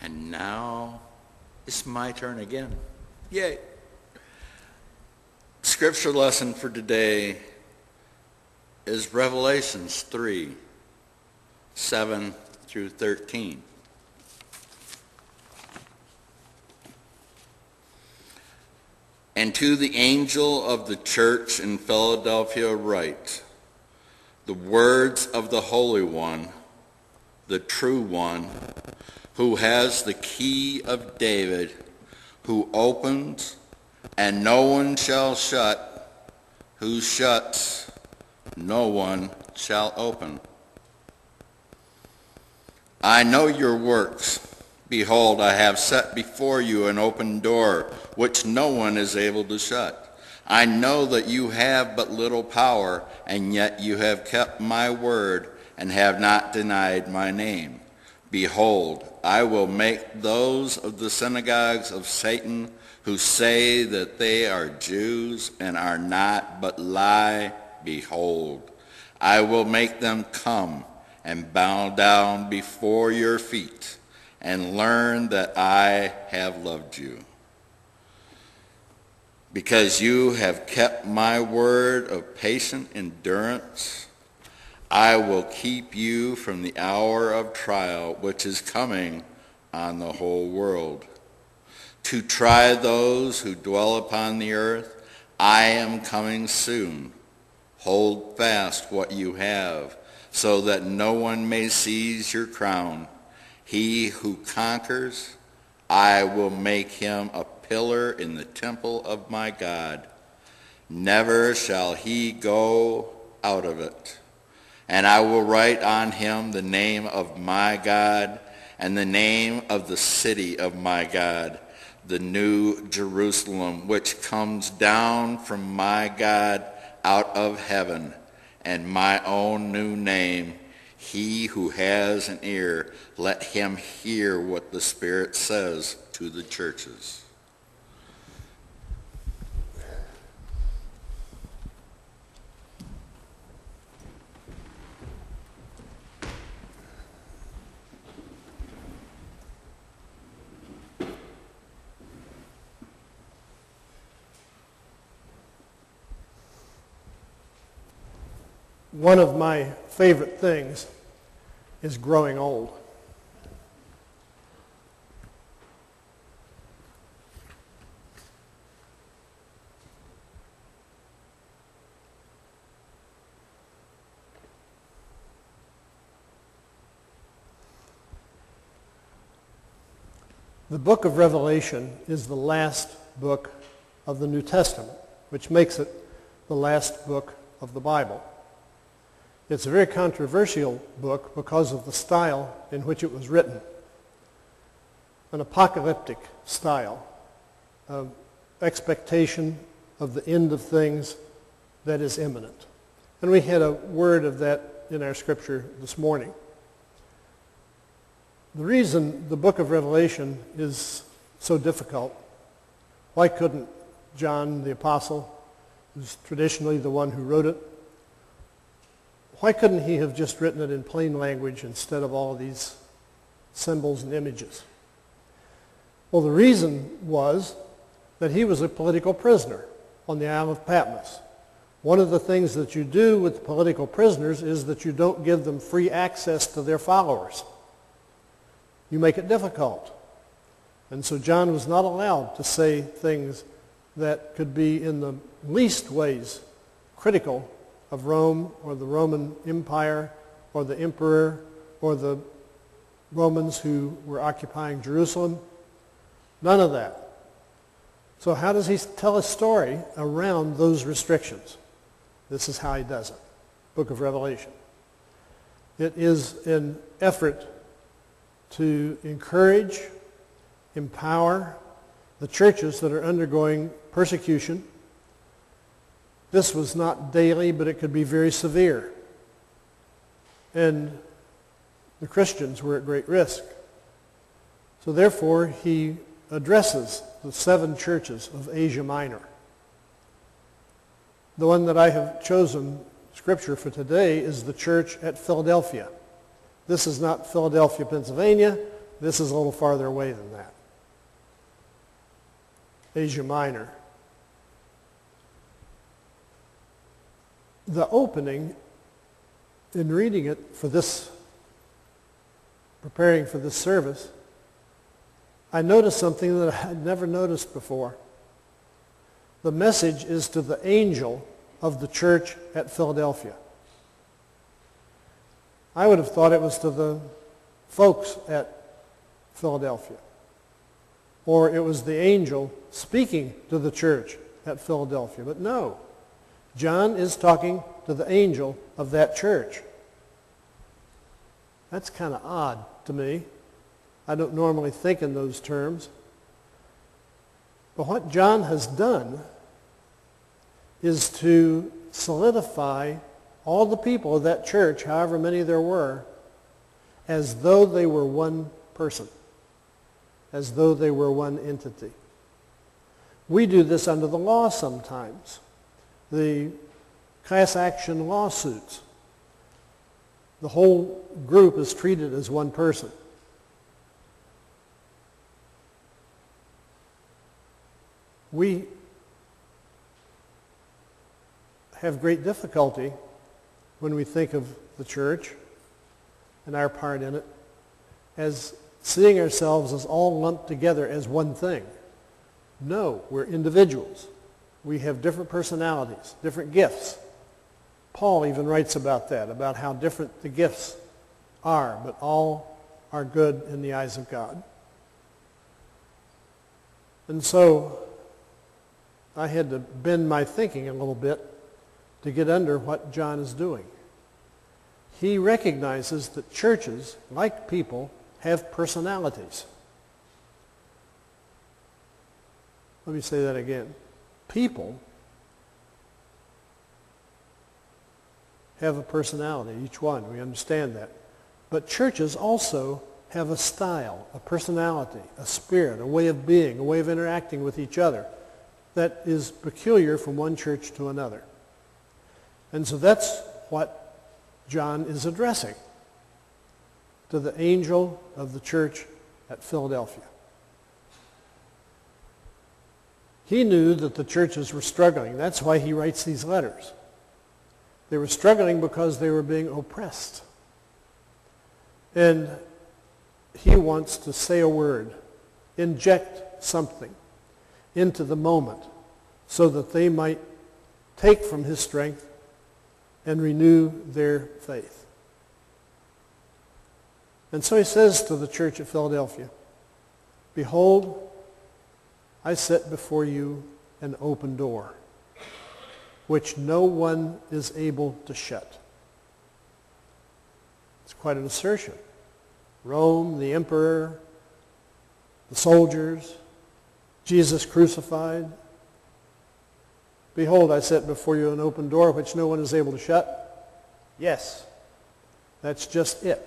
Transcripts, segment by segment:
And now it's my turn again. Yay. Scripture lesson for today is Revelations 3, 7 through 13. And to the angel of the church in Philadelphia write, the words of the Holy One, the true One, who has the key of David, who opens, and no one shall shut, who shuts, no one shall open. I know your works. Behold, I have set before you an open door, which no one is able to shut. I know that you have but little power, and yet you have kept my word, and have not denied my name. Behold, I will make those of the synagogues of Satan who say that they are Jews and are not, but lie, behold, I will make them come and bow down before your feet and learn that I have loved you. Because you have kept my word of patient endurance, I will keep you from the hour of trial which is coming on the whole world. To try those who dwell upon the earth, I am coming soon. Hold fast what you have, so that no one may seize your crown. He who conquers, I will make him a pillar in the temple of my God. Never shall he go out of it. And I will write on him the name of my God and the name of the city of my God, the new Jerusalem, which comes down from my God out of heaven, and my own new name. He who has an ear, let him hear what the Spirit says to the churches. One of my favorite things is growing old. The book of Revelation is the last book of the New Testament, which makes it the last book of the Bible. It's a very controversial book because of the style in which it was written. An apocalyptic style, of expectation of the end of things that is imminent. And we had a word of that in our scripture this morning. The reason the book of Revelation is so difficult, why couldn't John the Apostle, who's traditionally the one who wrote it, why couldn't he have just written it in plain language instead of all these symbols and images? Well, the reason was that he was a political prisoner on the Isle of Patmos. One of the things that you do with political prisoners is that you don't give them free access to their followers. You make it difficult. And so John was not allowed to say things that could be in the least ways critical of Rome or the Roman Empire or the emperor or the Romans who were occupying Jerusalem. None of that. So how does he tell a story around those restrictions? This is how he does it. Book of Revelation. It is an effort to encourage, empower the churches that are undergoing persecution. This was not daily, but it could be very severe. And the Christians were at great risk. So therefore, he addresses the 7 churches of Asia Minor. The one that I have chosen scripture for today is the church at Philadelphia. This is not Philadelphia, Pennsylvania. this is a little farther away than that. Asia Minor. The opening, in reading it for this, preparing for this service, I noticed something that I had never noticed before. The message is to the angel of the church at Philadelphia. I would have thought it was to the folks at Philadelphia, or it was the angel speaking to the church at Philadelphia. But no, John is talking to the angel of that church. That's kind of odd to me. I don't normally think in those terms. But what John has done is to solidify all the people of that church, however many there were, as though they were one person, as though they were one entity. We do this under the law sometimes. The class action lawsuits, the whole group is treated as one person. We have great difficulty when we think of the church and our part in it as seeing ourselves as all lumped together as one thing. No, we're individuals. We have different personalities, different gifts. Paul even writes about that, about how different the gifts are, but all are good in the eyes of God. And so I had to bend my thinking a little bit to get under what John is doing. He recognizes that churches, like people, have personalities. Let me say that again. People have a personality, each one. We understand that. But churches also have a style, a personality, a spirit, a way of being, a way of interacting with each other that is peculiar from one church to another. And so that's what John is addressing to the angel of the church at Philadelphia. He knew that the churches were struggling. That's why he writes these letters. They were struggling because they were being oppressed. And he wants to say a word, inject something into the moment so that they might take from his strength and renew their faith. And so he says to the church at Philadelphia, "Behold, I set before you an open door, which no one is able to shut." It's quite an assertion. Rome, the emperor, the soldiers, Jesus crucified. "Behold, I set before you an open door which no one is able to shut." Yes, that's just it.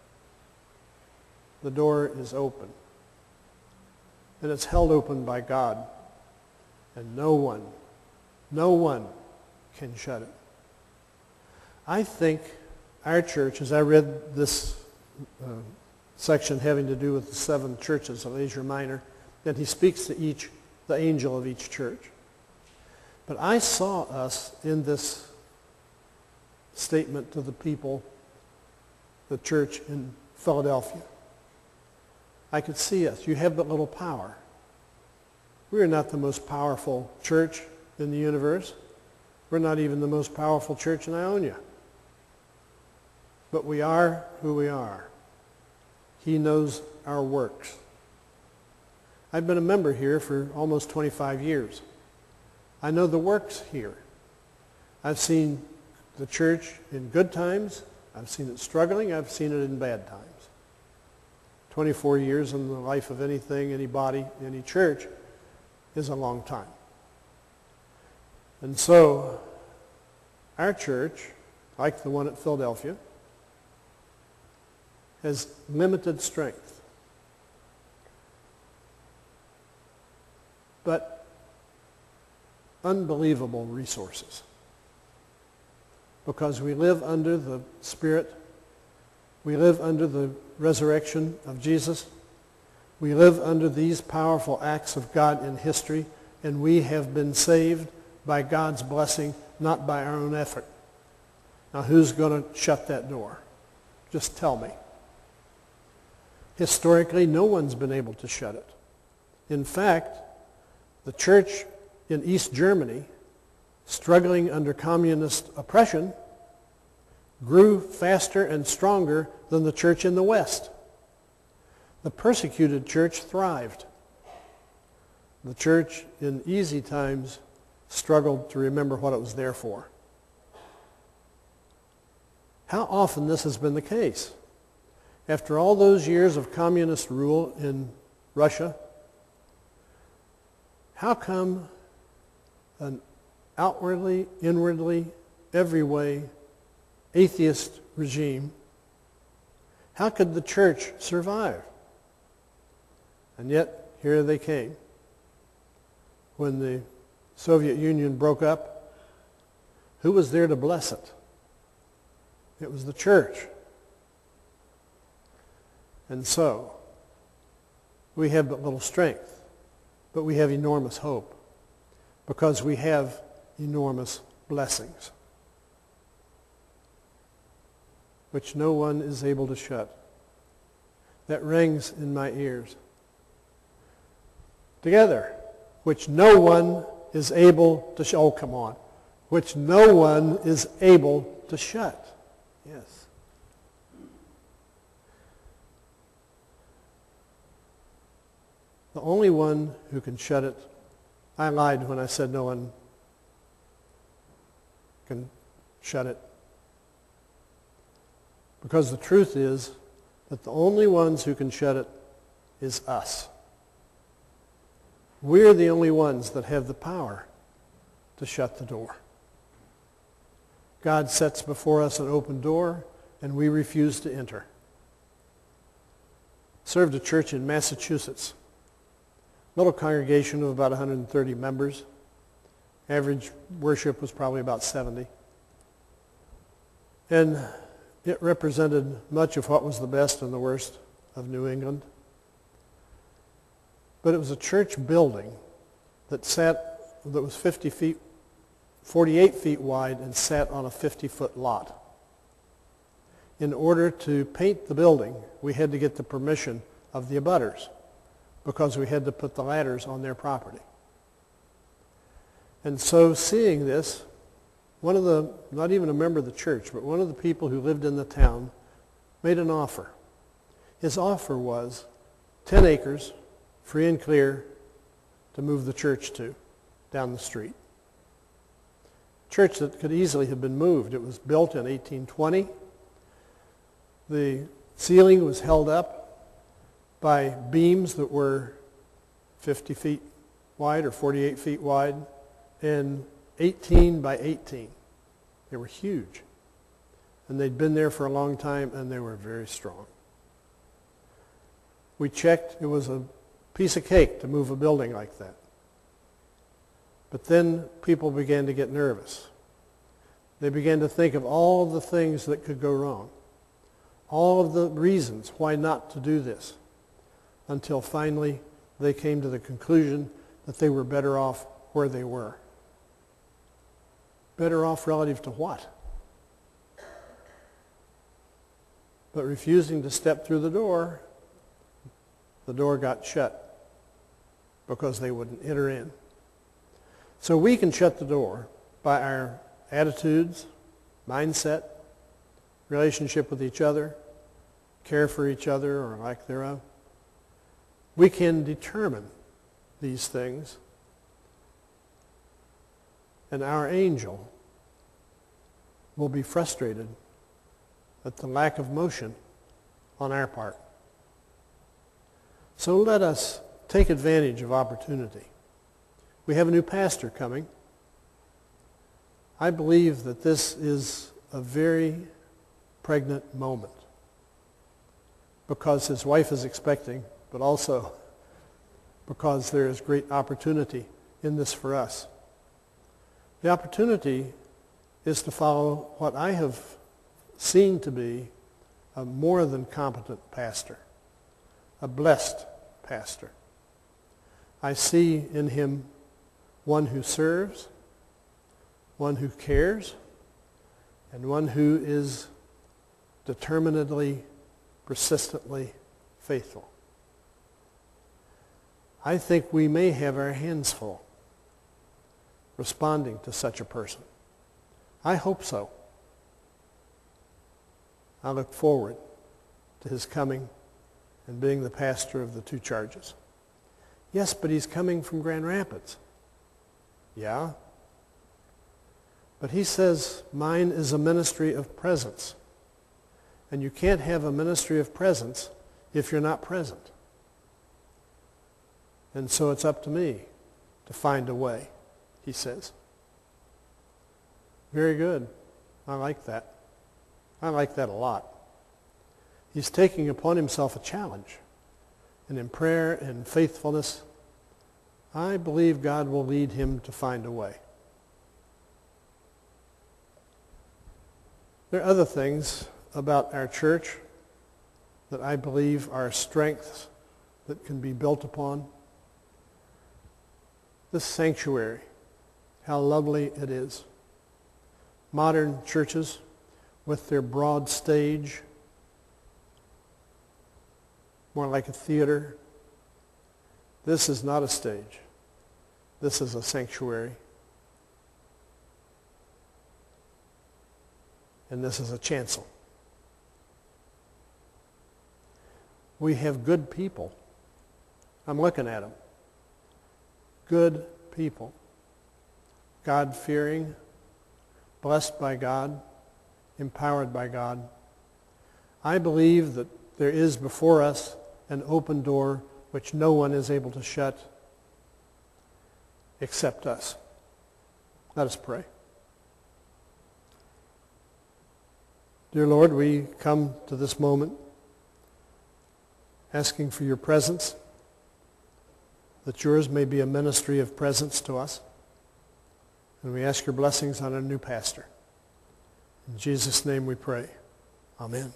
The door is open. And it's held open by God. And no one can shut it. I think our church, as I read this section having to do with the 7 churches of Asia Minor, that he speaks to the angel of each church. But I saw us in this statement to the people, the church in Philadelphia. I could see us. You have but little power. We are not the most powerful church in the universe. We're not even the most powerful church in Ionia. But we are who we are. He knows our works. I've been a member here for almost 25 years. I know the works here. I've seen the church in good times. I've seen it struggling. I've seen it in bad times. 24 years in the life of anything, anybody, any church is a long time. And so our church, like the one at Philadelphia, has limited strength. But unbelievable resources. Because we live under the Spirit, we live under the resurrection of Jesus, We live under these powerful acts of God in history, and we have been saved by God's blessing, not by our own effort. Now, who's going to shut that door? Just tell me. Historically, no one's been able to shut it. In fact, the church in East Germany, struggling under communist oppression, grew faster and stronger than the church in the West. The persecuted church thrived. The church in easy times struggled to remember what it was there for. How often this has been the case? After all those years of communist rule in Russia, how come an outwardly, inwardly, every way atheist regime, how could the church survive? And yet, here they came. When the Soviet Union broke up, who was there to bless it? It was the church. And so, we have but little strength, but we have enormous hope because we have enormous blessings, which no one is able to shut. That rings in my ears. Together, which no one is able to shut. Oh, come on. Which no one is able to shut. Yes. The only one who can shut it, I lied when I said no one can shut it. Because the truth is that the only ones who can shut it is us. We're the only ones that have the power to shut the door. God sets before us an open door, and we refuse to enter. Served a church in Massachusetts. Little congregation of about 130 members. Average worship was probably about 70. And it represented much of what was the best and the worst of New England. But it was a church building that was 48 feet wide and sat on a 50-foot lot. In order to paint the building, we had to get the permission of the abutters because we had to put the ladders on their property. And so seeing this, not even a member of the church, but one of the people who lived in the town made an offer. His offer was 10 acres, free and clear, to move the church to, down the street. Church that could easily have been moved. It was built in 1820. The ceiling was held up by beams that were 50 feet wide or 48 feet wide and 18 by 18. They were huge. And they'd been there for a long time, and they were very strong. We checked. It was a piece of cake to move a building like that. But then people began to get nervous. They began to think of all the things that could go wrong, all of the reasons why not to do this, until finally they came to the conclusion that they were better off where they were. Better off relative to what? But refusing to step through the door got shut because they wouldn't enter in. So we can shut the door by our attitudes, mindset, relationship with each other, care for each other or lack thereof. We can determine these things, and our angel will be frustrated at the lack of motion on our part. So let us take advantage of opportunity. We have a new pastor coming. I believe that this is a very pregnant moment because his wife is expecting, but also because there is great opportunity in this for us. The opportunity is to follow what I have seen to be a more than competent pastor, a blessed pastor. I see in him one who serves, one who cares, and one who is determinedly, persistently faithful. I think we may have our hands full responding to such a person. I hope so. I look forward to his coming and being the pastor of the two charges. Yes, but he's coming from Grand Rapids. Yeah. But he says, mine is a ministry of presence. And you can't have a ministry of presence if you're not present. And so it's up to me to find a way, he says. Very good. I like that. I like that a lot. He's taking upon himself a challenge. And in prayer and faithfulness, I believe God will lead him to find a way. There are other things about our church that I believe are strengths that can be built upon. This sanctuary, how lovely it is. Modern churches with their broad stage, more like a theater. This is not a stage. This is a sanctuary. And this is a chancel. We have good people. I'm looking at them. Good people. God-fearing, blessed by God, empowered by God. I believe that there is before us an open door which no one is able to shut except us. Let us pray. Dear Lord, we come to this moment asking for your presence, that yours may be a ministry of presence to us. And we ask your blessings on our new pastor. In Jesus' name we pray. Amen.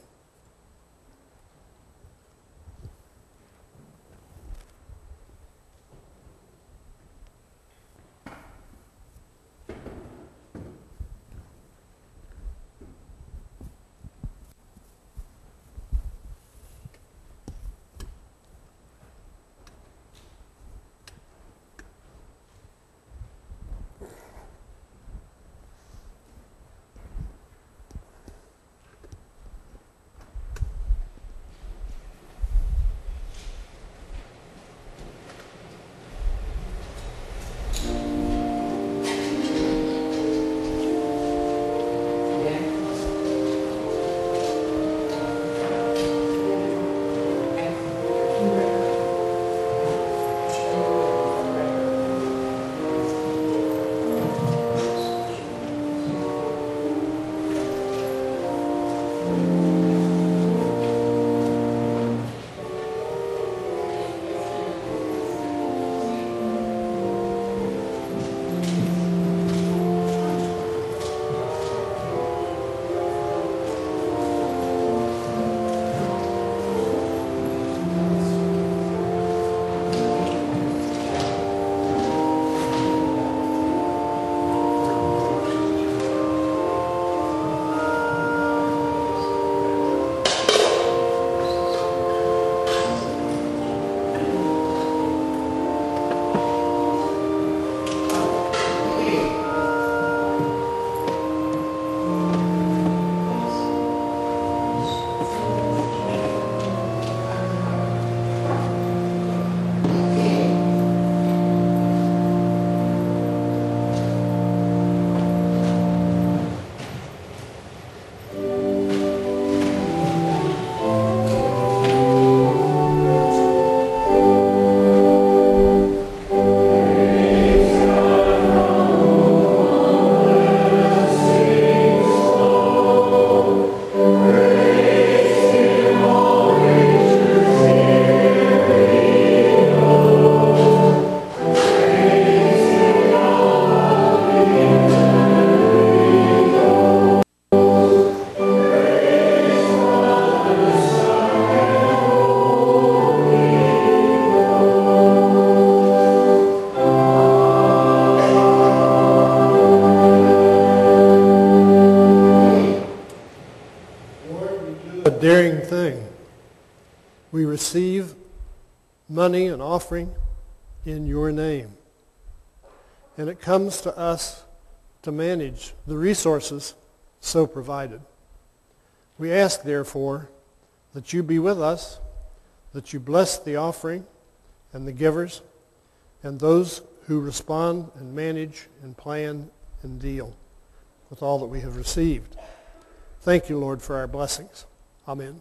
We receive money and offering in your name. And it comes to us to manage the resources so provided. We ask, therefore, that you be with us, that you bless the offering and the givers, and those who respond and manage and plan and deal with all that we have received. Thank you, Lord, for our blessings. Amen.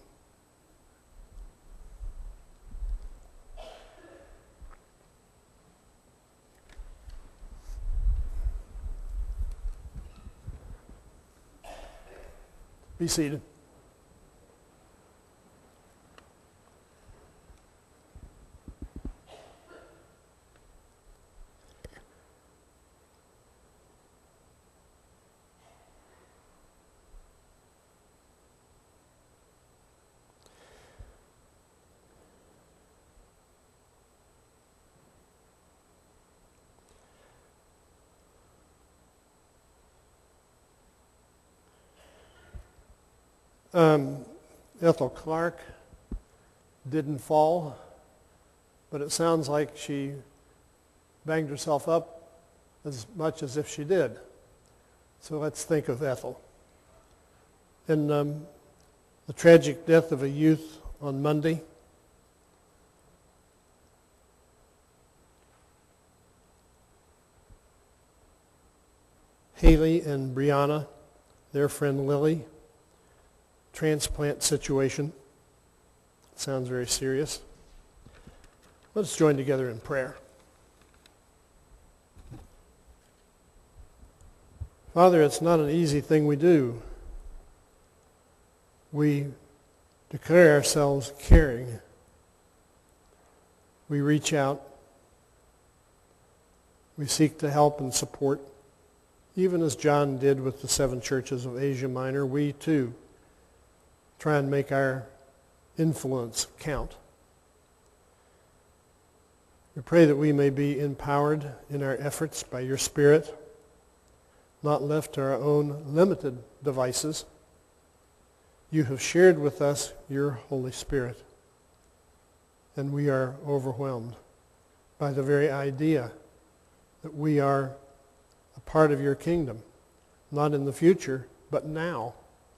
Be seated. Ethel Clark didn't fall, but it sounds like she banged herself up as much as if she did. So let's think of Ethel. And the tragic death of a youth on Monday. Haley and Brianna, their friend Lily, transplant situation. Sounds very serious. Let's join together in prayer. Father, it's not an easy thing we do. We declare ourselves caring. We reach out. We seek to help and support. Even as John did with the 7 churches of Asia Minor, we too try and make our influence count. We pray that we may be empowered in our efforts by your Spirit, not left to our own limited devices. You have shared with us your Holy Spirit, and we are overwhelmed by the very idea that we are a part of your kingdom, not in the future, but now.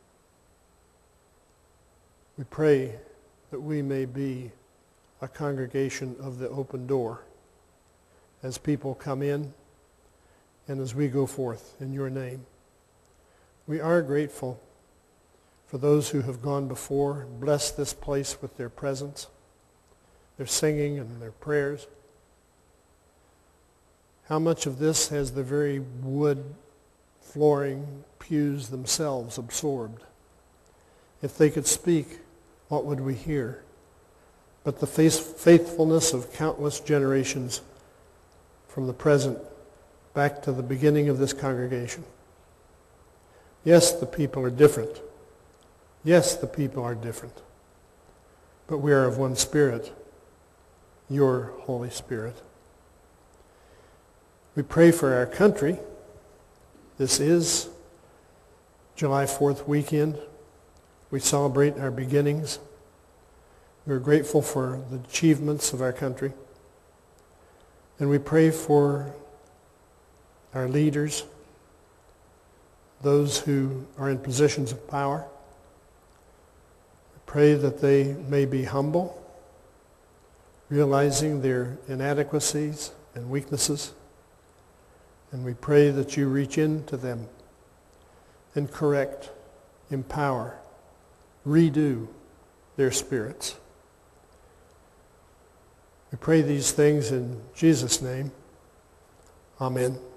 We pray that we may be a congregation of the open door as people come in and as we go forth in your name. We are grateful for those who have gone before and blessed this place with their presence, their singing and their prayers. How much of this has the very wood flooring pews themselves absorbed? If they could speak, what would we hear? But the faithfulness of countless generations from the present back to the beginning of this congregation. Yes, the people are different. Yes, the people are different. But we are of one Spirit, your Holy Spirit. We pray for our country. This is July 4th weekend. We celebrate our beginnings. We're grateful for the achievements of our country. And we pray for our leaders, those who are in positions of power. We pray that they may be humble, realizing their inadequacies and weaknesses. And we pray that you reach into them and correct, empower, redo their spirits. We pray these things in Jesus' name. Amen.